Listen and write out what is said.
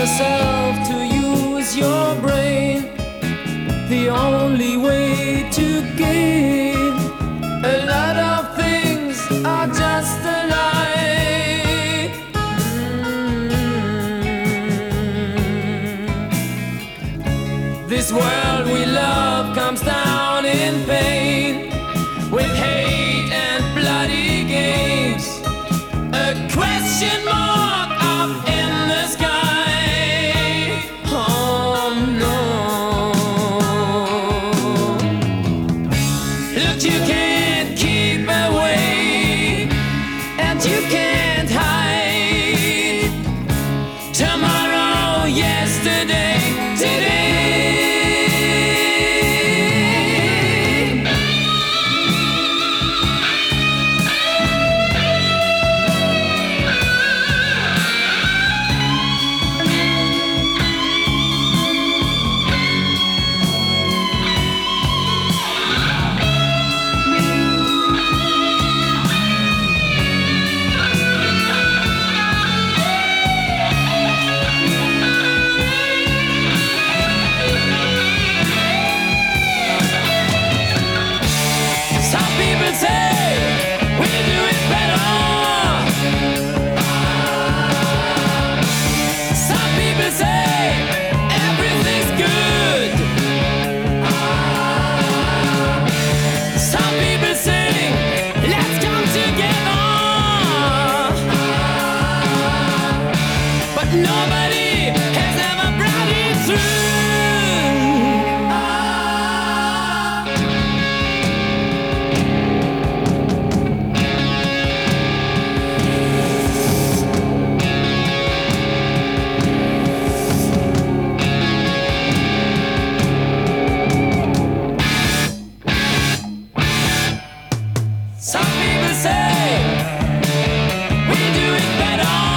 yourself to use your brain. The only way to gain a lot of things are just a lie. This world we love comes down in pain, with hate and bloody games. A question mark up in the sky. Oh no. Look, you can't keep away, and you can't hide. Tomorrow, yesterday, today. Nobody has ever brought it Some people say we do it better.